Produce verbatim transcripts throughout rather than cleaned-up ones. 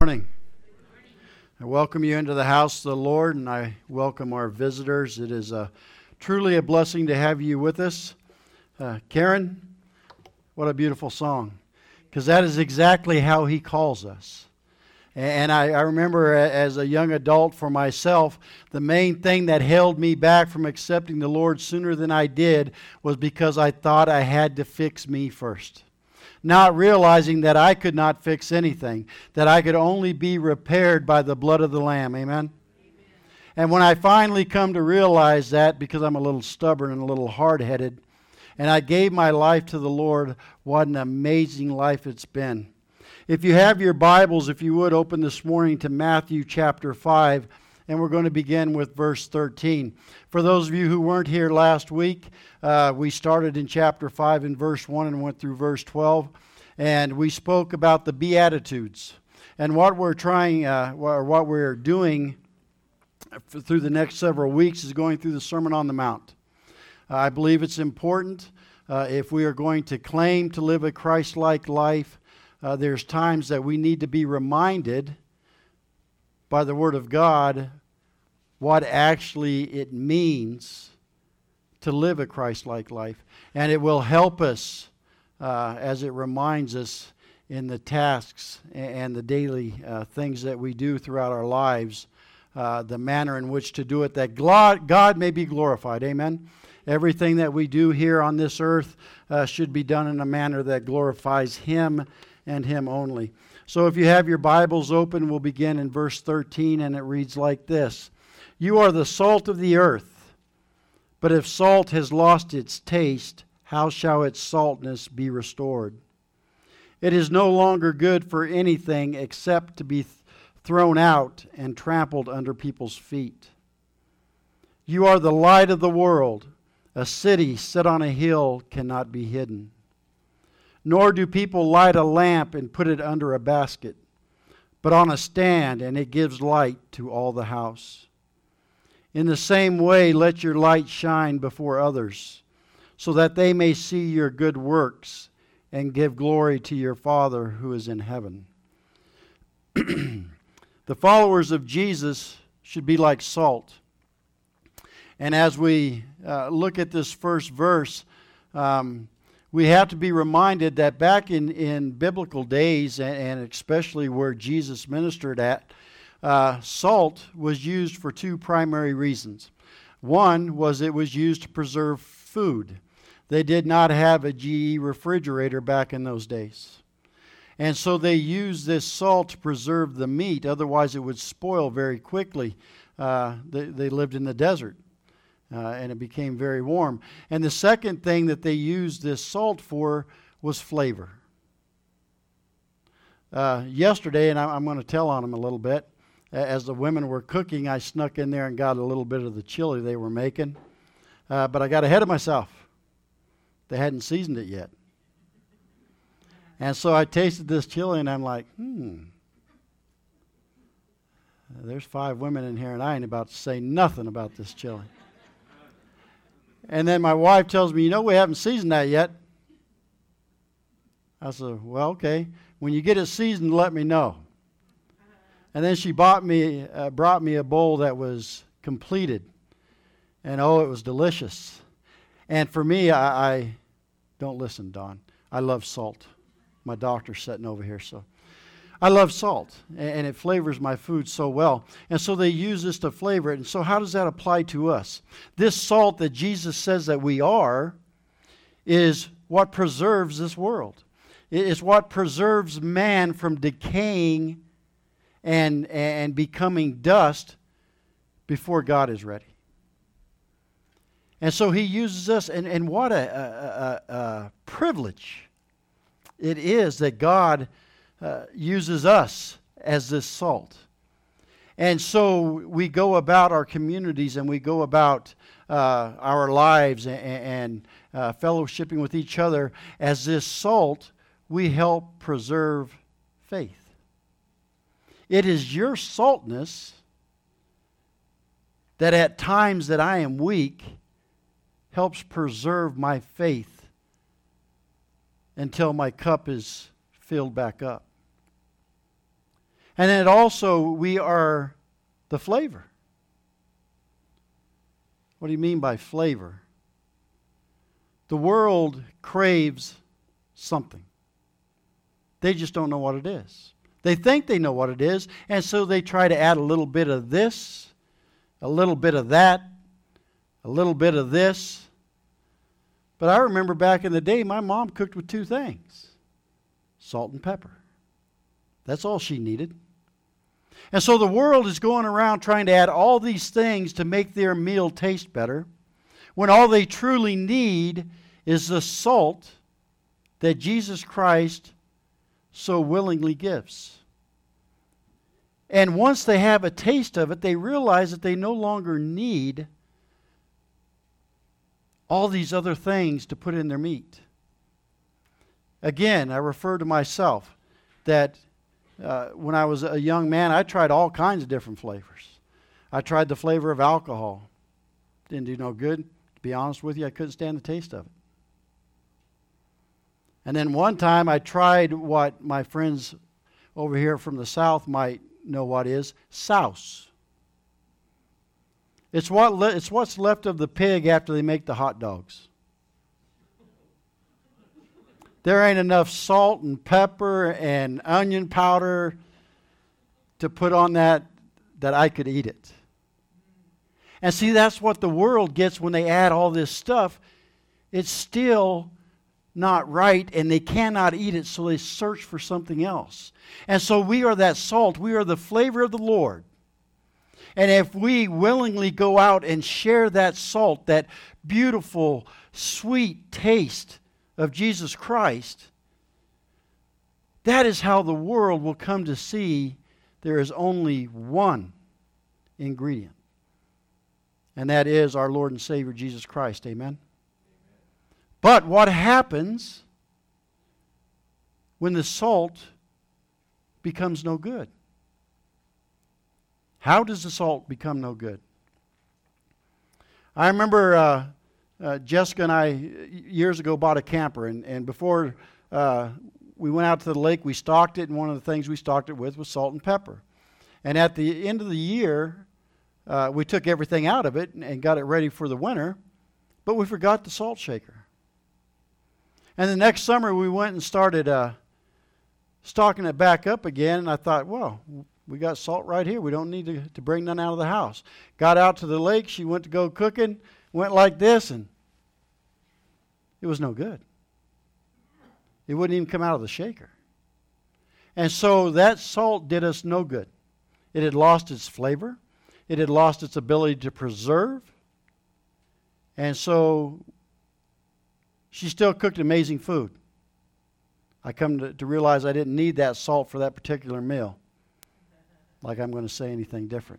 Morning. I welcome you into the house of the Lord, and I welcome our visitors. It is a, truly a blessing to have you with us. Uh, Karen, what a beautiful song, because that is exactly how He calls us. And I, I remember as a young adult for myself, the main thing that held me back from accepting the Lord sooner than I did was because I thought I had to fix me first. Not realizing that I could not fix anything, that I could only be repaired by the blood of the Lamb. Amen? Amen. And when I finally come to realize that, because I'm a little stubborn and a little hard-headed, and I gave my life to the Lord, what an amazing life it's been. If you have your Bibles, if you would, open this morning to Matthew chapter five, and we're going to begin with verse thirteen. For those of you who weren't here last week, uh, we started in chapter five in verse one and went through verse twelve, and we spoke about the Beatitudes. And what we're trying, uh, or what we're doing through the next several weeks is going through the Sermon on the Mount. Uh, I believe it's important uh, if we are going to claim to live a Christ-like life. Uh, there's times that we need to be reminded by the Word of God what actually it means to live a Christ-like life. And it will help us uh, as it reminds us in the tasks and the daily uh, things that we do throughout our lives, uh, the manner in which to do it, that God may be glorified. Amen? Everything that we do here on this earth uh, should be done in a manner that glorifies Him and Him only. So if you have your Bibles open, we'll begin in verse thirteen, and it reads like this. You are the salt of the earth, but if salt has lost its taste, how shall its saltness be restored? It is no longer good for anything except to be th- thrown out and trampled under people's feet. You are the light of the world. A city set on a hill cannot be hidden. Nor do people light a lamp and put it under a basket, but on a stand, and it gives light to all the house. In the same way, let your light shine before others, so that they may see your good works and give glory to your Father who is in heaven. The followers of Jesus should be like salt. And as we uh, look at this first verse, um, we have to be reminded that back in, in biblical days, and, and especially where Jesus ministered at, uh, salt was used for two primary reasons. One was it was used to preserve food. They did not have a G E refrigerator back in those days. And so they used this salt to preserve the meat, otherwise it would spoil very quickly. Uh, they, they lived in the desert. Uh, and it became very warm. And the second thing that they used this salt for was flavor. Uh, yesterday, and I, I'm going to tell on them a little bit, as the women were cooking, I snuck in there and got a little bit of the chili they were making. Uh, but I got ahead of myself. They hadn't seasoned it yet. And so I tasted this chili, and I'm like, hmm. There's five women in here, and I ain't about to say nothing about this chili. And then my wife tells me, you know, we haven't seasoned that yet. I said, well, okay. When you get it seasoned, let me know. And then she bought me, uh, brought me a bowl that was completed. And oh, it was delicious. And for me, I, I don't listen, Don. I love salt. My doctor's sitting over here, so. I love salt, and it flavors my food so well. And so they use this to flavor it. And so how does that apply to us? This salt that Jesus says that we are is what preserves this world. It is what preserves man from decaying and, and becoming dust before God is ready. And so He uses us, and, and what a, a, a, a privilege it is that God Uh, uses us as this salt. And so we go about our communities, and we go about uh, our lives and, and uh, fellowshipping with each other. As this salt, we help preserve faith. It is your saltness that at times that I am weak helps preserve my faith until my cup is filled back up. And then it also, we are the flavor. What do you mean by flavor? The world craves something. They just don't know what it is. They think they know what it is, and so they try to add a little bit of this, a little bit of that, a little bit of this. But I remember back in the day, my mom cooked with two things: salt and pepper. That's all she needed. And so the world is going around trying to add all these things to make their meal taste better, when all they truly need is the salt that Jesus Christ so willingly gives. And once they have a taste of it, they realize that they no longer need all these other things to put in their meat. Again, I refer to myself that uh, when I was a young man, I tried all kinds of different flavors. I tried the flavor of alcohol. Didn't do no good. To be honest with you, I couldn't stand the taste of it. And then one time I tried what my friends over here from the South might know what is, souse. It's what le- it's what's left of the pig after they make the hot dogs. There ain't enough salt and pepper and onion powder to put on that that I could eat it. And see, that's what the world gets when they add all this stuff. It's still not right, and they cannot eat it, so they search for something else. And so we are that salt. We are the flavor of the Lord. And if we willingly go out and share that salt, that beautiful, sweet taste of Jesus Christ, that is how the world will come to see there is only one ingredient. And that is our Lord and Savior Jesus Christ. Amen? But what happens when the salt becomes no good? How does the salt become no good? I remember uh, uh, Jessica and I years ago bought a camper, and, and before uh, we went out to the lake, we stocked it, and one of the things we stocked it with was salt and pepper. And at the end of the year, uh, we took everything out of it and, and got it ready for the winter, but we forgot the salt shaker. And the next summer we went and started uh, stocking it back up again, and I thought, well, we got salt right here. We don't need to, to bring none out of the house. Got out to the lake. She went to go cooking, went like this, and it was no good. It wouldn't even come out of the shaker. And so that salt did us no good. It had lost its flavor. It had lost its ability to preserve. And so she still cooked amazing food. I come to, to realize I didn't need that salt for that particular meal. Like I'm going to say anything different.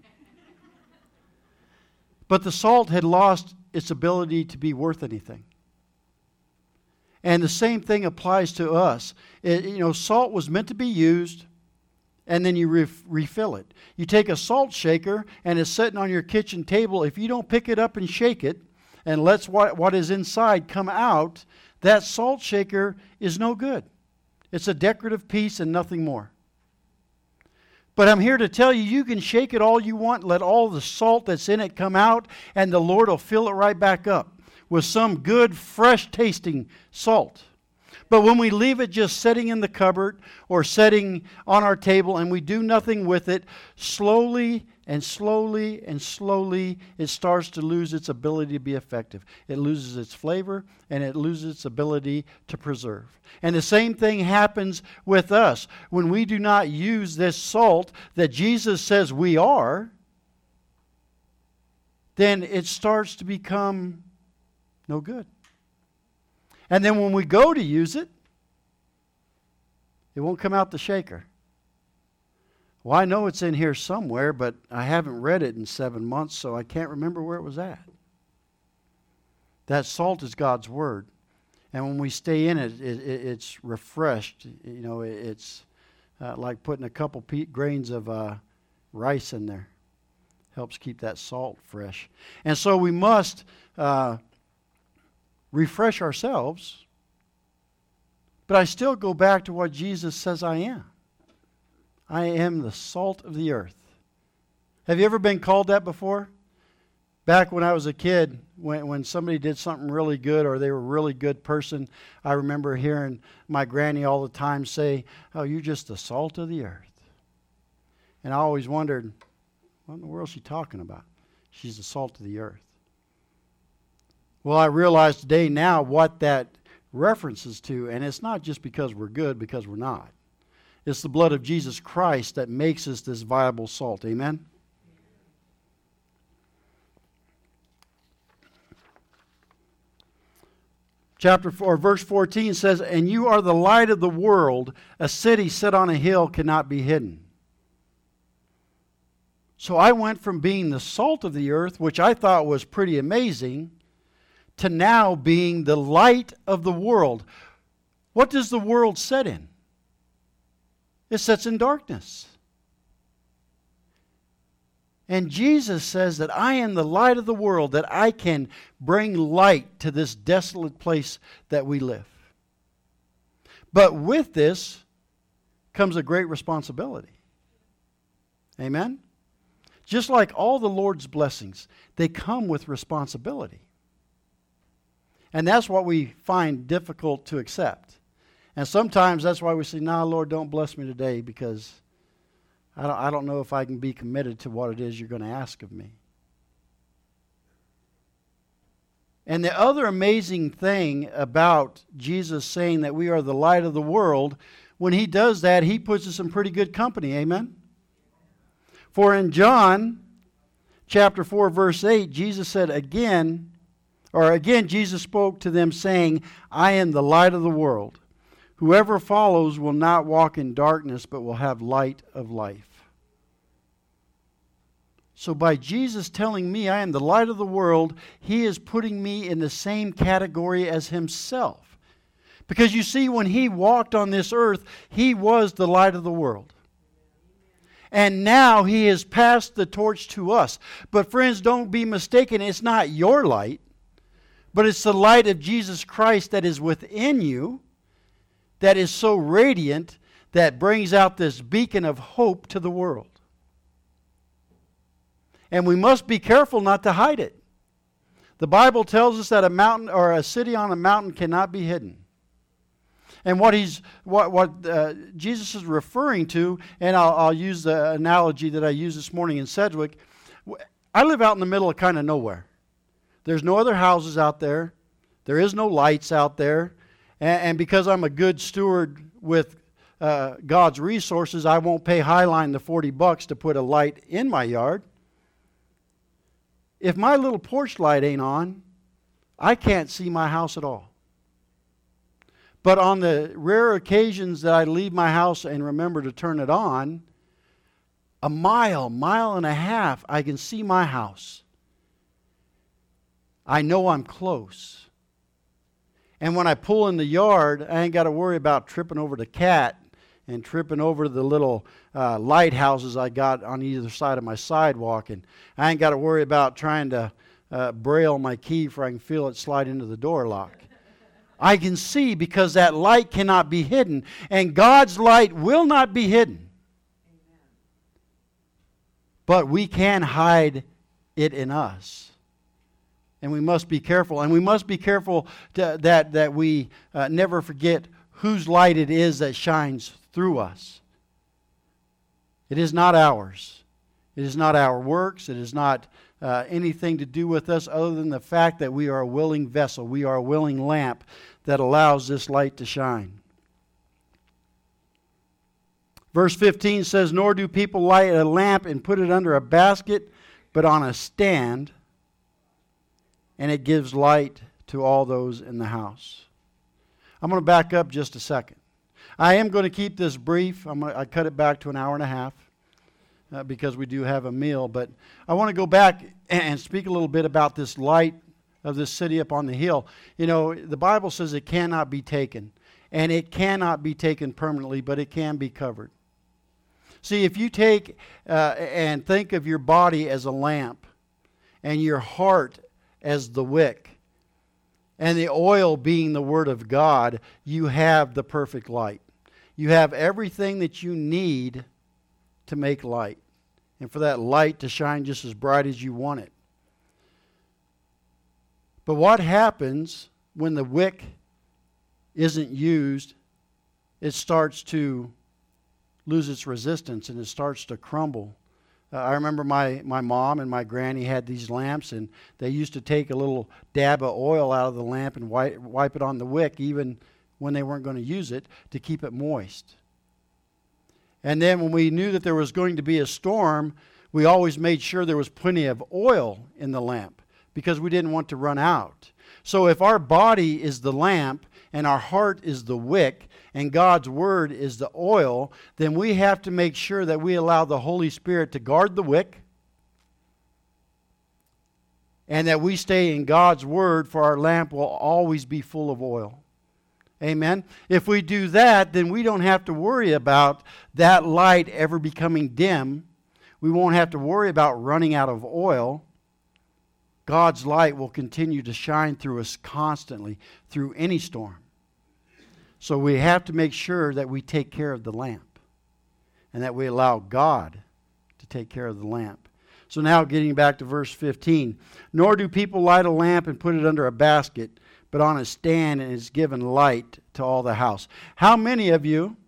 But the salt had lost its ability to be worth anything. And the same thing applies to us. It, you know, salt was meant to be used, and then you ref- refill it. You take a salt shaker, and it's sitting on your kitchen table. If you don't pick it up and shake it, and lets what, what is inside come out, that salt shaker is no good. It's a decorative piece and nothing more. But I'm here to tell you, you can shake it all you want, let all the salt that's in it come out, and the Lord will fill it right back up with some good, fresh-tasting salt. But when we leave it just sitting in the cupboard or sitting on our table and we do nothing with it, slowly and slowly and slowly it starts to lose its ability to be effective. It loses its flavor and it loses its ability to preserve. And the same thing happens with us. When we do not use this salt that Jesus says we are, then it starts to become no good. And then when we go to use it, it won't come out the shaker. Well, I know it's in here somewhere, but I haven't read it in seven months, so I can't remember where it was at. That salt is God's Word. And when we stay in it, it, it it's refreshed. You know, it, it's uh, like putting a couple pe- grains of uh, rice in there. Helps keep that salt fresh. And so we must uh, refresh ourselves, but I still go back to what Jesus says I am. I am the salt of the earth. Have you ever been called that before? Back when I was a kid, when, when somebody did something really good or they were a really good person, I remember hearing my granny all the time say, "Oh, you're just the salt of the earth." And I always wondered, what in the world is she talking about? She's the salt of the earth. Well, I realize today now what that references to, and it's not just because we're good, because we're not. It's the blood of Jesus Christ that makes us this viable salt. Amen? Chapter four, verse fourteen says, "And you are the light of the world. A city set on a hill cannot be hidden." So I went from being the salt of the earth, which I thought was pretty amazing, to now being the light of the world. What does the world set in? It sets in darkness. And Jesus says that I am the light of the world, that I can bring light to this desolate place that we live. But with this comes a great responsibility. Amen? Just like all the Lord's blessings, they come with responsibility. And that's what we find difficult to accept. And sometimes that's why we say, "Nah, Lord, don't bless me today, because I don't, I don't know if I can be committed to what it is you're going to ask of me." And the other amazing thing about Jesus saying that we are the light of the world, when He does that, He puts us in pretty good company. Amen? For in John chapter four, verse eight, Jesus said again, or again Jesus spoke to them saying, "I am the light of the world. Whoever follows will not walk in darkness, but will have light of life." So by Jesus telling me I am the light of the world, He is putting me in the same category as Himself. Because you see, when He walked on this earth, He was the light of the world. And now He has passed the torch to us. But friends, don't be mistaken, it's not your light, but it's the light of Jesus Christ that is within you, that is so radiant, that brings out this beacon of hope to the world. And we must be careful not to hide it. The Bible tells us that a mountain or a city on a mountain cannot be hidden. And what he's what what uh, Jesus is referring to, and I'll, I'll use the analogy that I used this morning in Sedgwick. I live out in the middle of kind of nowhere. There's no other houses out there. There is no lights out there. And, and because I'm a good steward with uh, God's resources, I won't pay Highline the forty bucks to put a light in my yard. If my little porch light ain't on, I can't see my house at all. But on the rare occasions that I leave my house and remember to turn it on, a mile, mile and a half, I can see my house. I know I'm close. And when I pull in the yard, I ain't got to worry about tripping over the cat and tripping over the little uh, lighthouses I got on either side of my sidewalk. And I ain't got to worry about trying to uh, braille my key for I can feel it slide into the door lock. I can see because that light cannot be hidden. And God's light will not be hidden. Amen. But we can hide it in us. And we must be careful. And we must be careful to, that, that we uh, never forget whose light it is that shines through us. It is not ours. It is not our works. It is not uh, anything to do with us other than the fact that we are a willing vessel. We are a willing lamp that allows this light to shine. Verse fifteen says, "Nor do people light a lamp and put it under a basket, but on a stand, and it gives light to all those in the house." I'm going to back up just a second. I am going to keep this brief. I'm going to, I cut it back to an hour and a half uh, because we do have a meal. But I want to go back and speak a little bit about this light of this city up on the hill. You know, the Bible says it cannot be taken. And it cannot be taken permanently, but it can be covered. See, if you take uh, and think of your body as a lamp and your heart as the wick, and the oil being the Word of God, you have the perfect light. You have everything that you need to make light, and for that light to shine just as bright as you want it. But what happens when the wick isn't used? It starts to lose its resistance and it starts to crumble. Uh, I remember my, my mom and my granny had these lamps, and they used to take a little dab of oil out of the lamp and wipe, wipe it on the wick even when they weren't going to use it, to keep it moist. And then when we knew that there was going to be a storm, we always made sure there was plenty of oil in the lamp because we didn't want to run out. So if our body is the lamp and our heart is the wick and God's Word is the oil, then we have to make sure that we allow the Holy Spirit to guard the wick and that we stay in God's Word, for our lamp will always be full of oil. Amen. If we do that, then we don't have to worry about that light ever becoming dim. We won't have to worry about running out of oil. God's light will continue to shine through us constantly, through any storm. So we have to make sure that we take care of the lamp and that we allow God to take care of the lamp. So now getting back to verse fifteen. Nor do people light a lamp and put it under a basket, but on a stand, and is given light to all the house. How many of you,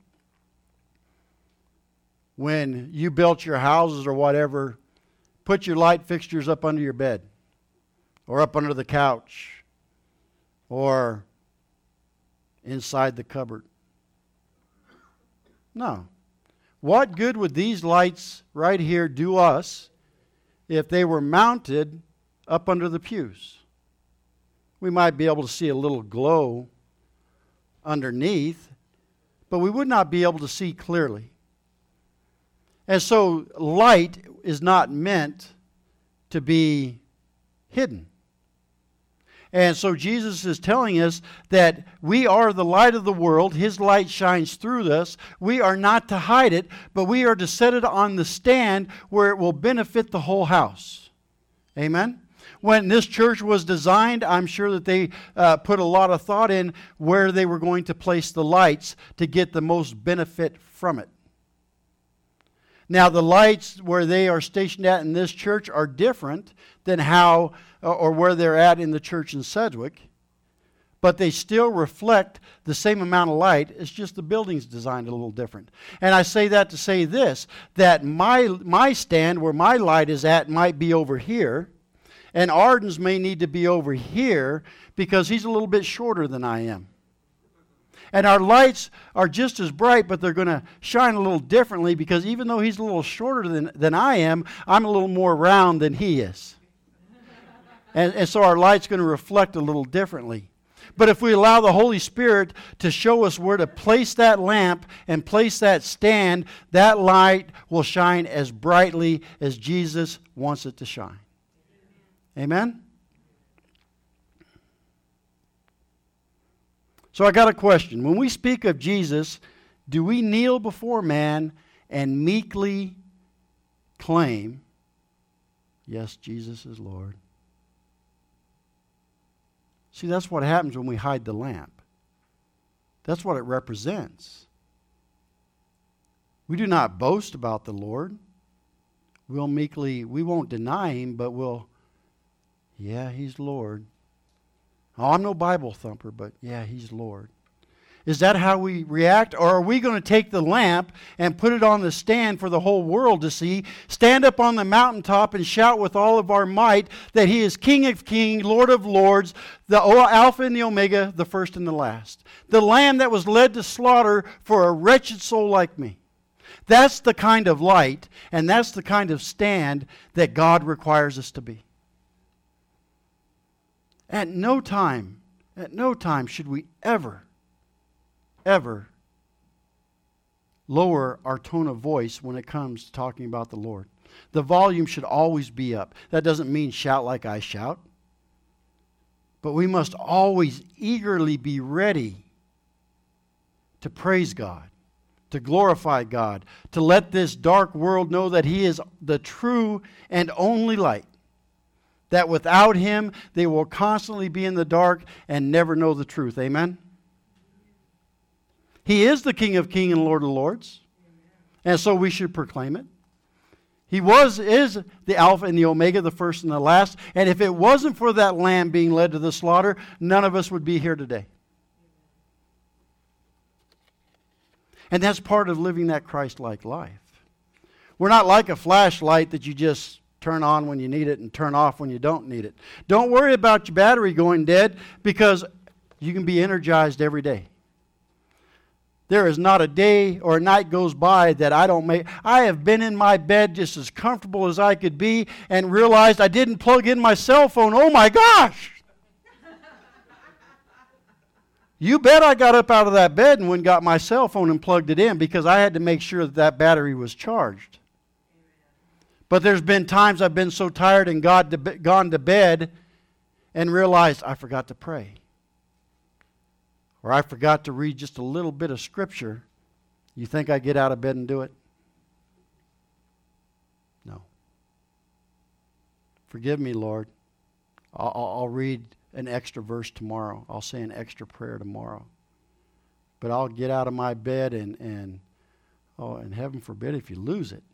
when you built your houses or whatever, put your light fixtures up under your bed or up under the couch or inside the cupboard? No. What good would these lights right here do us if they were mounted up under the pews? We might be able to see a little glow underneath, but we would not be able to see clearly. And so light is not meant to be hidden. And so Jesus is telling us that we are the light of the world. His light shines through us. We are not to hide it, but we are to set it on the stand where it will benefit the whole house. Amen? When this church was designed, I'm sure that they uh, put a lot of thought in where they were going to place the lights to get the most benefit from it. Now, the lights where they are stationed at in this church are different than how or where they're at in the church in Sedgwick, but they still reflect the same amount of light. It's just the building's designed a little different. And I say that to say this, that my, my stand where my light is at might be over here, and Arden's may need to be over here because he's a little bit shorter than I am. And our lights are just as bright, but they're going to shine a little differently because even though he's a little shorter than, than I am, I'm a little more round than he is. And, and so our light's going to reflect a little differently. But if we allow the Holy Spirit to show us where to place that lamp and place that stand, that light will shine as brightly as Jesus wants it to shine. Amen? So I got a question. When we speak of Jesus, do we kneel before man and meekly claim, yes, Jesus is Lord? See, that's what happens when we hide the lamp. That's what it represents. We do not boast about the Lord. We'll meekly, we won't deny Him, but we'll, yeah, He's Lord. Oh, I'm no Bible thumper, but yeah, He's Lord. Is that how we react? Or are we going to take the lamp and put it on the stand for the whole world to see, stand up on the mountaintop and shout with all of our might that He is King of Kings, Lord of Lords, the Alpha and the Omega, the first and the last. The Lamb that was led to slaughter for a wretched soul like me. That's the kind of light and that's the kind of stand that God requires us to be. At no time, at no time should we ever, ever lower our tone of voice when it comes to talking about the Lord. The volume should always be up. That doesn't mean shout like I shout. But we must always eagerly be ready to praise God, to glorify God, to let this dark world know that He is the true and only light. That without Him, they will constantly be in the dark and never know the truth. Amen? He is the King of Kings and Lord of Lords. And so we should proclaim it. He was, is the Alpha and the Omega, the first and the last. And if it wasn't for that lamb being led to the slaughter, none of us would be here today. And that's part of living that Christ-like life. We're not like a flashlight that you just turn on when you need it and turn off when you don't need it. Don't worry about your battery going dead, because you can be energized every day. There is not a day or a night goes by that I don't make. I have been in my bed just as comfortable as I could be and realized I didn't plug in my cell phone. Oh my gosh! You bet I got up out of that bed and went and got my cell phone and plugged it in, because I had to make sure that that battery was charged. But there's been times I've been so tired and got to, gone to bed and realized I forgot to pray. Or I forgot to read just a little bit of Scripture. You think I get out of bed and do it? No. Forgive me, Lord. I'll, I'll read an extra verse tomorrow. I'll say an extra prayer tomorrow. But I'll get out of my bed and, and oh, and heaven forbid if you lose it.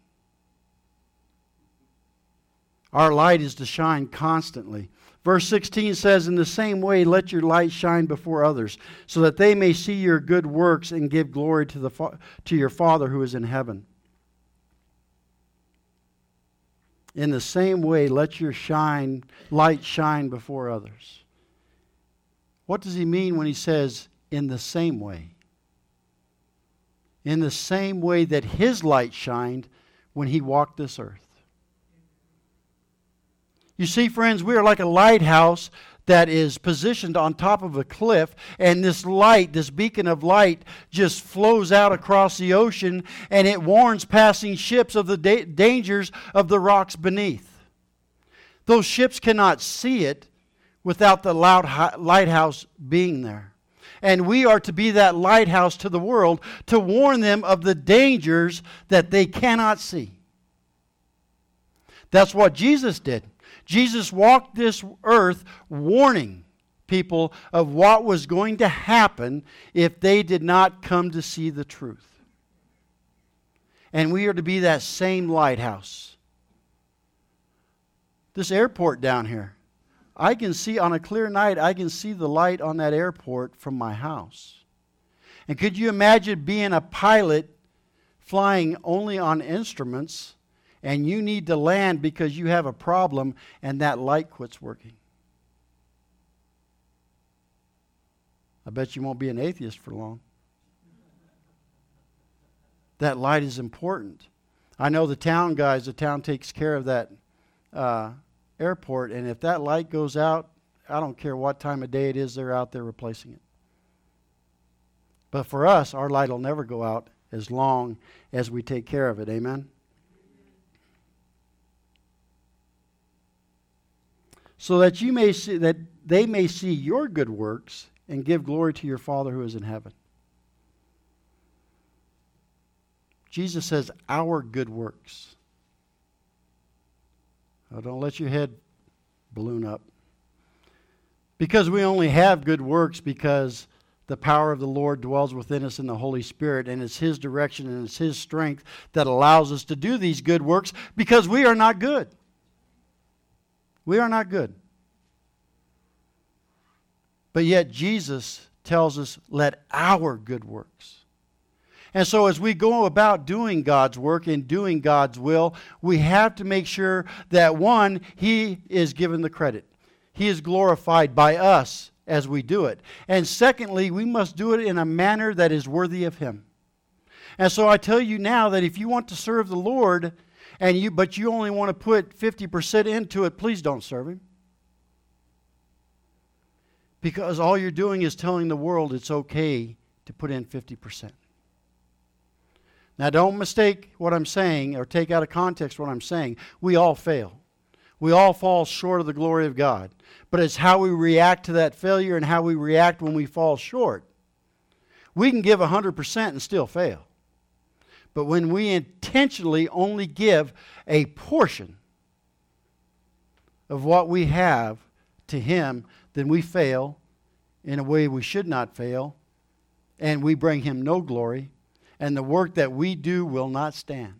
Our light is to shine constantly. Verse sixteen says, in the same way, let your light shine before others, so that they may see your good works and give glory to, the fa- to your Father who is in heaven. In the same way, let your shine, light shine before others. What does he mean when he says, in the same way? In the same way that his light shined when he walked this earth. You see, friends, we are like a lighthouse that is positioned on top of a cliff, and this light, this beacon of light, just flows out across the ocean, and it warns passing ships of the da- dangers of the rocks beneath. Those ships cannot see it without the loud hi- lighthouse being there. And we are to be that lighthouse to the world to warn them of the dangers that they cannot see. That's what Jesus did. Jesus walked this earth warning people of what was going to happen if they did not come to see the truth. And we are to be that same lighthouse. This airport down here, I can see on a clear night, I can see the light on that airport from my house. And could you imagine being a pilot flying only on instruments, and you need to land because you have a problem and that light quits working? I bet you won't be an atheist for long. That light is important. I know the town guys, the town takes care of that uh, airport, and if that light goes out, I don't care what time of day it is, they're out there replacing it. But for us, our light will never go out as long as we take care of it. Amen? So that you may see, that they may see your good works and give glory to your Father who is in heaven. Jesus says, our good works. Now, don't let your head balloon up. Because we only have good works because the power of the Lord dwells within us in the Holy Spirit, and it's His direction and it's His strength that allows us to do these good works, because we are not good. We are not good. But yet Jesus tells us, let our good works. And so as we go about doing God's work and doing God's will, we have to make sure that, one, He is given the credit. He is glorified by us as we do it. And secondly, we must do it in a manner that is worthy of Him. And so I tell you now that if you want to serve the Lord, and you, but you only want to put fifty percent into it, please don't serve Him. Because all you're doing is telling the world it's okay to put in fifty percent. Now don't mistake what I'm saying or take out of context what I'm saying. We all fail. We all fall short of the glory of God. But it's how we react to that failure and how we react when we fall short. We can give one hundred percent and still fail. But when we intentionally only give a portion of what we have to Him, then we fail in a way we should not fail, and we bring Him no glory, and the work that we do will not stand.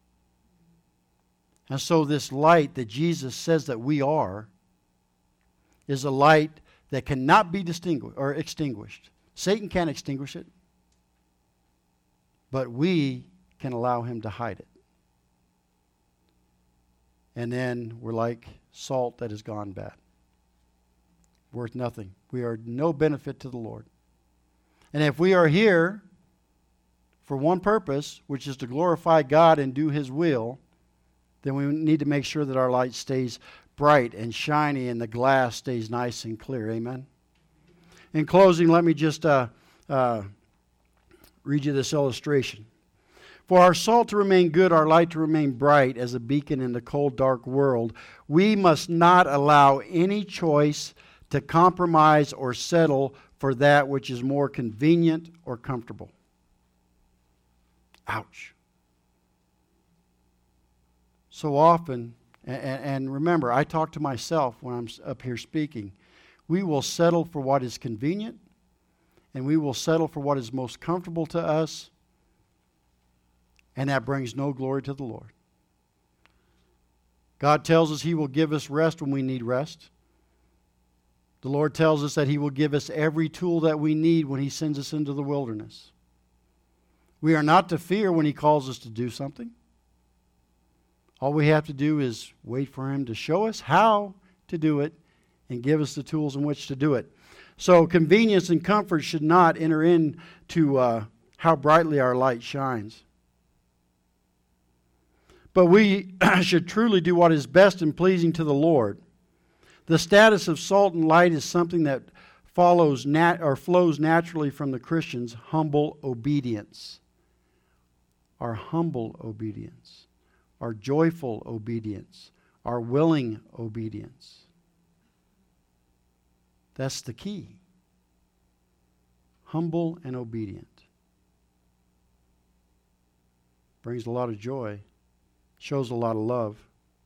And so this light that Jesus says that we are is a light that cannot be distinguished or extinguished. Satan can't extinguish it, but we can allow him to hide it. And then we're like salt that has gone bad. Worth nothing. We are no benefit to the Lord. And if we are here for one purpose, which is to glorify God and do His will, then we need to make sure that our light stays bright and shiny and the glass stays nice and clear. Amen? In closing, let me just uh, uh, read you this illustration. For our salt to remain good, our light to remain bright as a beacon in the cold, dark world, we must not allow any choice to compromise or settle for that which is more convenient or comfortable. Ouch. So often, and, and remember, I talk to myself when I'm up here speaking, we will settle for what is convenient, and we will settle for what is most comfortable to us, and that brings no glory to the Lord. God tells us He will give us rest when we need rest. The Lord tells us that He will give us every tool that we need when He sends us into the wilderness. We are not to fear when He calls us to do something. All we have to do is wait for Him to show us how to do it and give us the tools in which to do it. So convenience and comfort should not enter into uh, how brightly our light shines. But we should truly do what is best and pleasing to the Lord. The status of salt and light is something that follows nat- or flows naturally from the Christian's humble obedience. Our humble obedience. Our joyful obedience. Our willing obedience. That's the key. Humble and obedient. Brings a lot of joy. Shows a lot of love.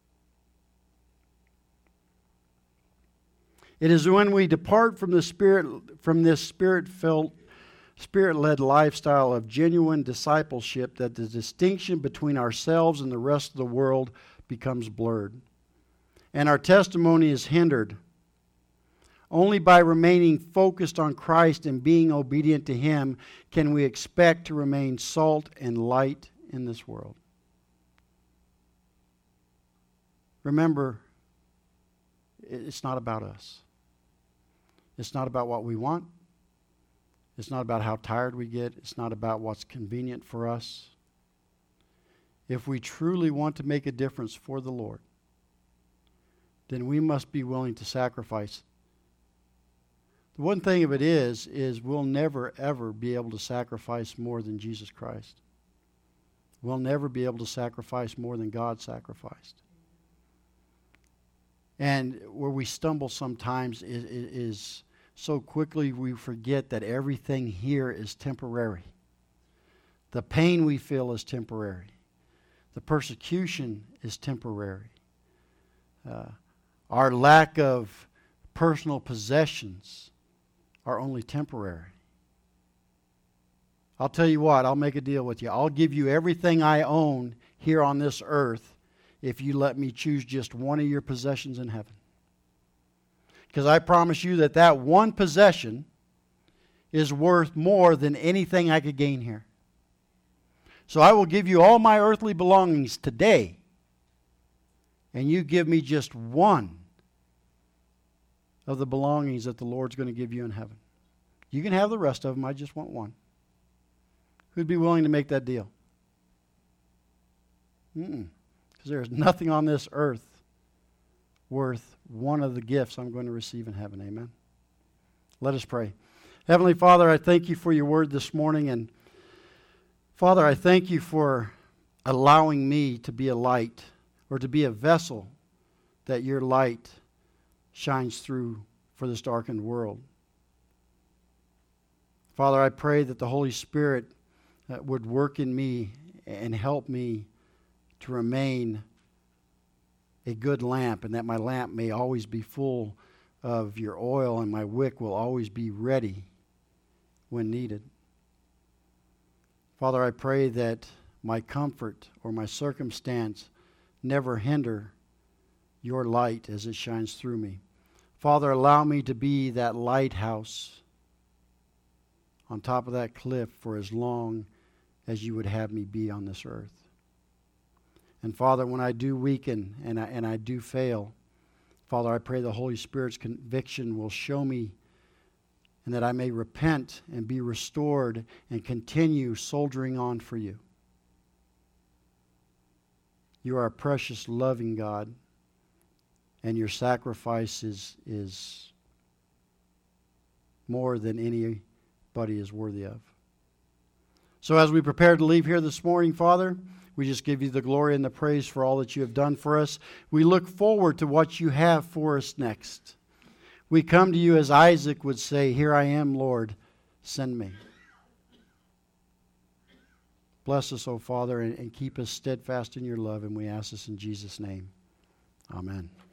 It is when we depart from the spirit, from this spirit-filled, spirit-led lifestyle of genuine discipleship that the distinction between ourselves and the rest of the world becomes blurred. And our testimony is hindered. Only by remaining focused on Christ and being obedient to Him can we expect to remain salt and light in this world. Remember, it's not about us. It's not about what we want. It's not about how tired we get. It's not about what's convenient for us. If we truly want to make a difference for the Lord, then we must be willing to sacrifice. The one thing of it is, is we'll never, ever be able to sacrifice more than Jesus Christ. We'll never be able to sacrifice more than God sacrificed. And where we stumble sometimes is, is so quickly we forget that everything here is temporary. The pain we feel is temporary. The persecution is temporary. Uh, our lack of personal possessions are only temporary. I'll tell you what, I'll make a deal with you. I'll give you everything I own here on this earth if you let me choose just one of your possessions in heaven. Because I promise you that that one possession is worth more than anything I could gain here. So I will give you all my earthly belongings today, and you give me just one of the belongings that the Lord's going to give you in heaven. You can have the rest of them. I just want one. Who'd be willing to make that deal? Mm-mm. Because there is nothing on this earth worth one of the gifts I'm going to receive in heaven. Amen. Let us pray. Heavenly Father, I thank you for your word this morning. And Father, I thank you for allowing me to be a light or to be a vessel that your light shines through for this darkened world. Father, I pray that the Holy Spirit uh, would work in me and help me to remain a good lamp, and that my lamp may always be full of your oil and my wick will always be ready when needed. Father, I pray that my comfort or my circumstance never hinder your light as it shines through me. Father, allow me to be that lighthouse on top of that cliff for as long as you would have me be on this earth. And Father, when I do weaken and I, and I do fail, Father, I pray the Holy Spirit's conviction will show me, and that I may repent and be restored and continue soldiering on for you. You are a precious, loving God, and your sacrifice is, is more than anybody is worthy of. So as we prepare to leave here this morning, Father, we just give you the glory and the praise for all that you have done for us. We look forward to what you have for us next. We come to you as Isaac would say, "Here I am, Lord, send me." Bless us, O Father, and, and keep us steadfast in your love, and we ask this in Jesus' name. Amen.